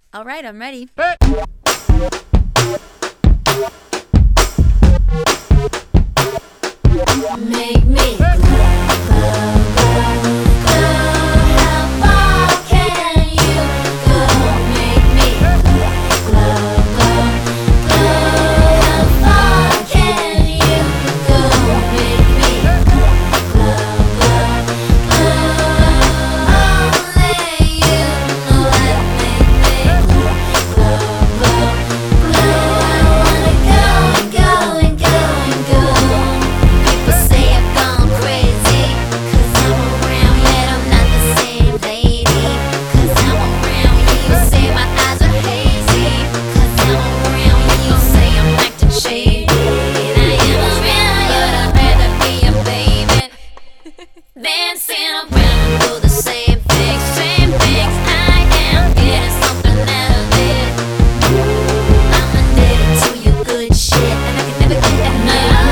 All right, I'm ready. Make me glow, glow, glow, glow. How far can you go? Make me glow, glow, glow, glow. How far can you go? Make me glow, glow, glow, glow. Only you know that make me glow, glow, glow, glow. I wanna go and go and go and go. People say I've gone crazy, 'cause I'm around yet I'm not the same lady. 'Cause I'm around you say my eyes are hazy. 'Cause I'm around you say I'm acting shady. And I am around you, I'd rather be a baby. Dancing around and do the same things, same things. I am getting something out of it. I'm addicted to your good shit, and I can never get enough.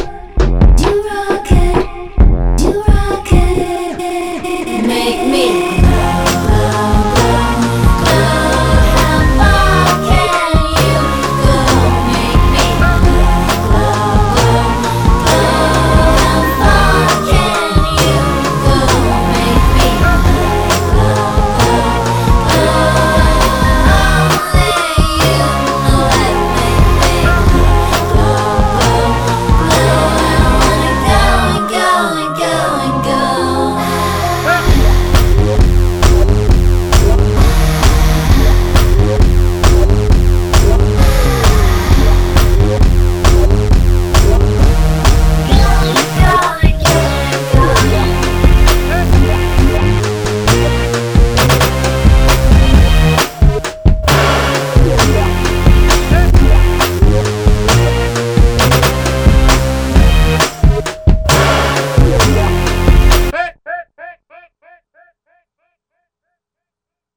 Make me